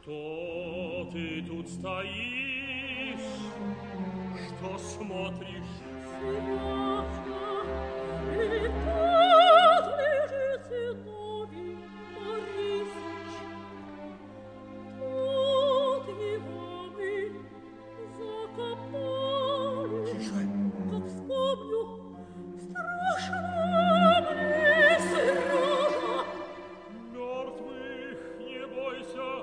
Что ты тут стоишь? Что смотришь? Страшно, и тут лежит Зиновий Борисыч. Тут его мы закопали. Тише. Как вспомню, страшно мне, Сережа. Мертвых не бойся,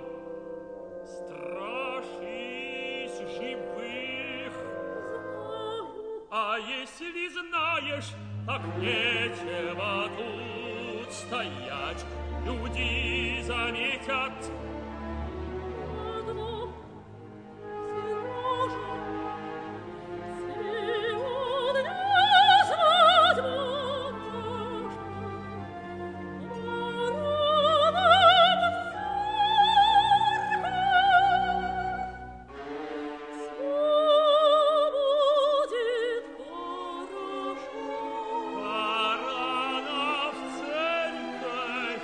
страшись живых. Знаю, А если знаешь, так нечего тут стоять. Люди заметят. одно, Сережа, сегодня знать будешь, Барана в церковь.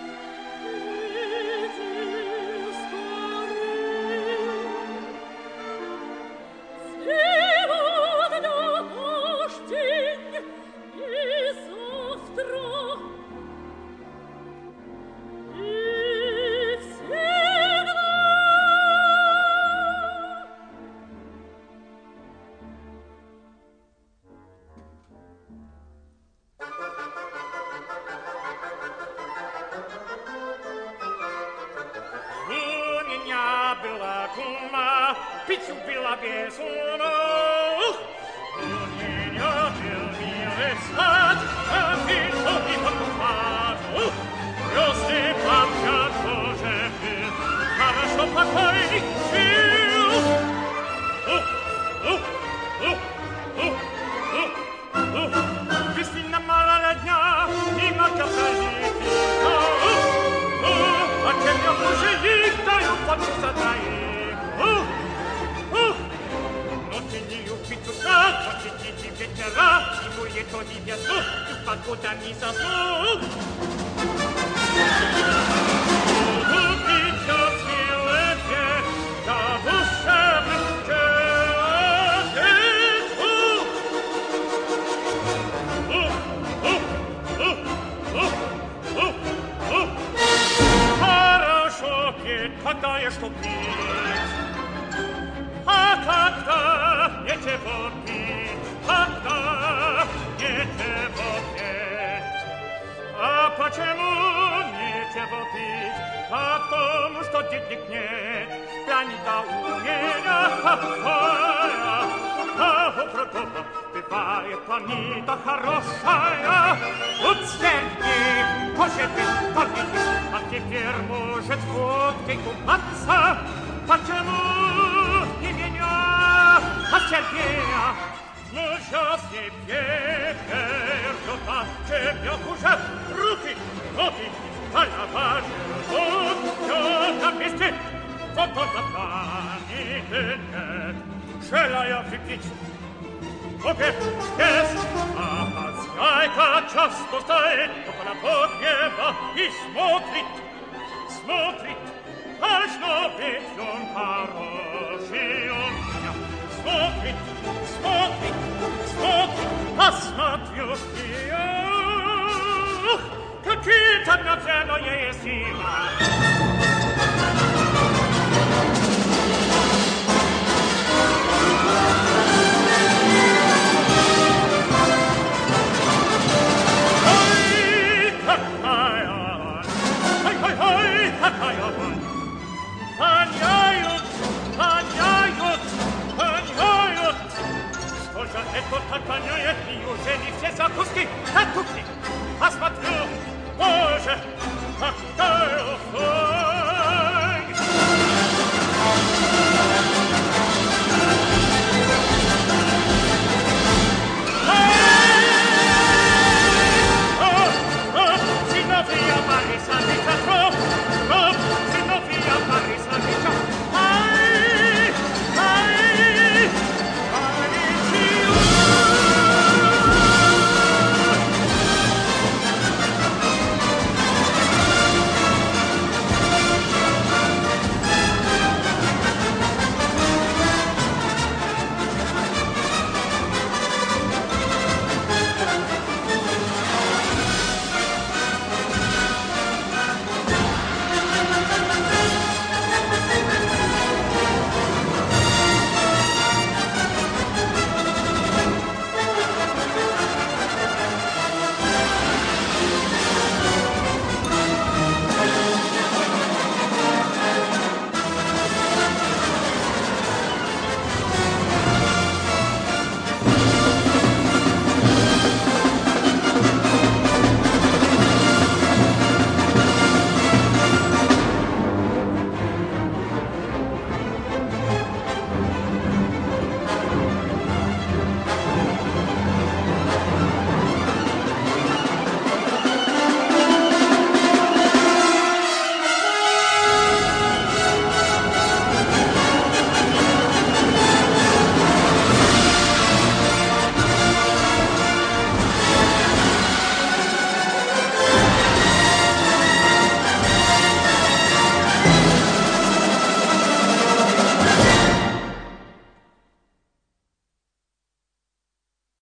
У меня была кума, пить убила безумно. У меня был милый сад, а пить убила кумату. Просто папка тоже был, хорошо покойник жил. Весна мало дня, и мака праздники. А тебе уже их даю почувствовать твоих. Но ты не любишь утра, хотите ветера, и будет то тебе снух, и погода не заснух. Любите смелые, да душевных Хорошо петь, когда есть что петь, а когда нечего петь, когда нечего петь. А почему нечего петь? Потому что денег нет, пьяница у меня какая, а у другого бывает планета хорошая. Вот Сергей, может быть, победит, а теперь может водкой купаться. Почему не меня, а Сергея? Ну, сейчас тебе держу, а тебе хуже руки, ноги, голова, живот, все на месте. Вот он настанет, нет, желая выпить. Обед есть, а хозяйка часто стоит около погреба и смотрит, должно быть он хороший, он меня смотрит, посмотрю и ах, какие-то надземные силы. Какая вонь! Воняют! Что же это так воняет? Неужели все закуски на кухне? Посмотрю, боже, какая вонь!